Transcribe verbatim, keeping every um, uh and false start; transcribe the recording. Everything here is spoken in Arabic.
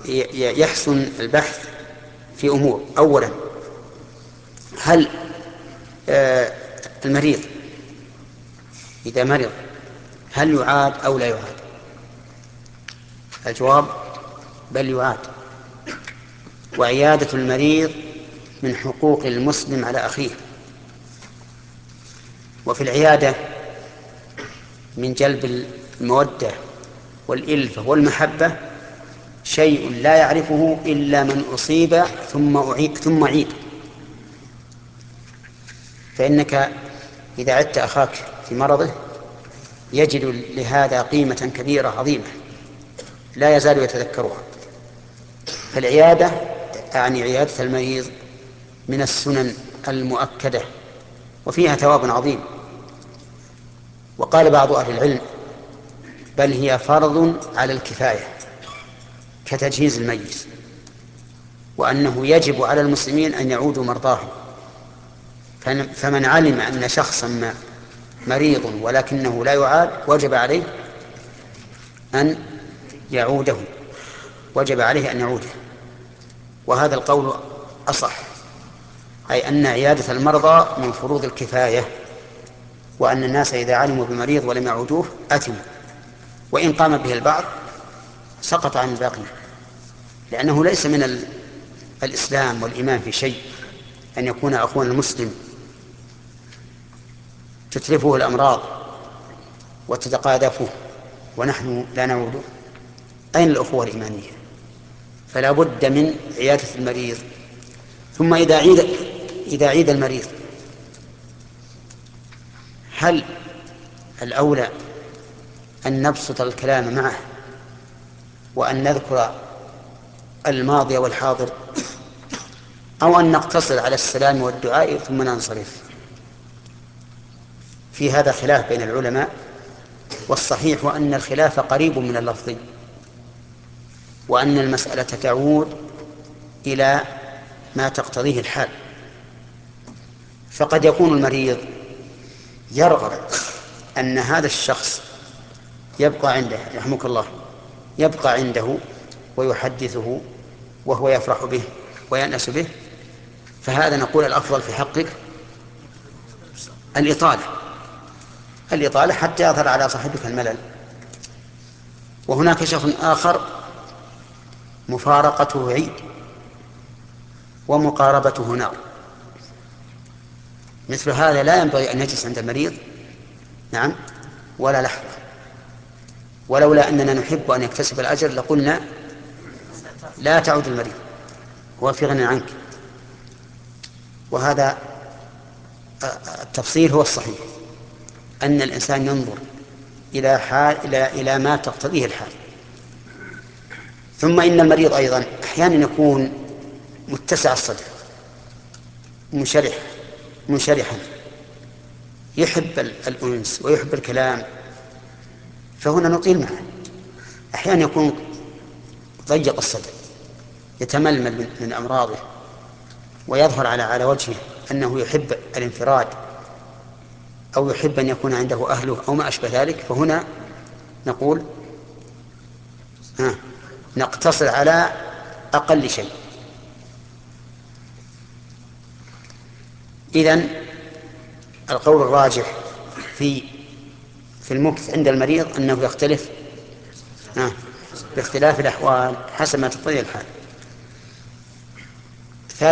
يحسن البحث في أمور. أولا، هل المريض إذا مرض هل يعاد أو لا يعاد؟ الجواب بل يعاد. وعيادة المريض من حقوق المسلم على أخيه. وفي العيادة من جلب المودة والإلفة والمحبة شيء لا يعرفه إلا من أصيب ثم أعيد ثم عيد. فإنك إذا عدت أخاك في مرضه يجد لهذا قيمة كبيرة عظيمة لا يزال يتذكرها. فالعيادة يعني عيادة المريض من السنن المؤكدة وفيها ثواب عظيم. وقال بعض أهل العلم بل هي فرض على الكفاية كتجهيز الميت، وأنه يجب على المسلمين أن يعودوا مرضاهم. فمن علم أن شخصا ما مريض ولكنه لا يعاد وجب عليه أن يعوده وجب عليه أن يعوده. وهذا القول أصح، أي أن عيادة المرضى من فروض الكفاية، وأن الناس إذا علموا بمريض ولم يعودوه أثموا، وإن قام به البعض سقط عن الباقي، لأنه ليس من الإسلام والإيمان في شيء أن يكون أخونا المسلم تتلفه الأمراض وتتقاذفه ونحن لا نعوده. أين الأخوة الإيمانية؟ فلا بد من عيادة المريض. ثم إذا عيد إذا عيد المريض هل الأولى أن نبسط الكلام معه وأن نذكر الماضي والحاضر، أو أن نقتصر على السلام والدعاء ثم ننصرف؟ في هذا خلاف بين العلماء، والصحيح أن الخلاف قريب من اللفظ، وأن المسألة تعود إلى ما تقتضيه الحال. فقد يكون المريض يرغب أن هذا الشخص يبقى عنده رحمك الله يبقى عنده ويحدثه وهو يفرح به ويأنس به، فهذا نقول الأفضل في حقك الإطالة الإطالة حتى يظهر على صاحبك الملل. وهناك شخص آخر مفارقته عيد ومقاربته نار، مثل هذا لا ينبغي أن يجلس عند المريض نعم ولا لحظة، ولولا أننا نحب أن يكتسب الأجر لقلنا لا تعود المريض، هو في غنى عنك. وهذا التفصيل هو الصحيح، أن الإنسان ينظر إلى حال إلى إلى ما تقتضيه الحال. ثم إن المريض أيضا أحيانا يكون متسع الصدر منشرح منشرحا يحب الأنس ويحب الكلام، فهنا نطيل معه. أحيانا يكون ضيق الصدر يتململ من أمراضه ويظهر على على وجهه أنه يحب الانفراد أو يحب أن يكون عنده أهله أو ما أشبه ذلك، فهنا نقول ها نقتصر على أقل شيء. إذن القول الراجح في في المكث عند المريض أنه يختلف ها باختلاف الأحوال حسب ما تقتضي الحال.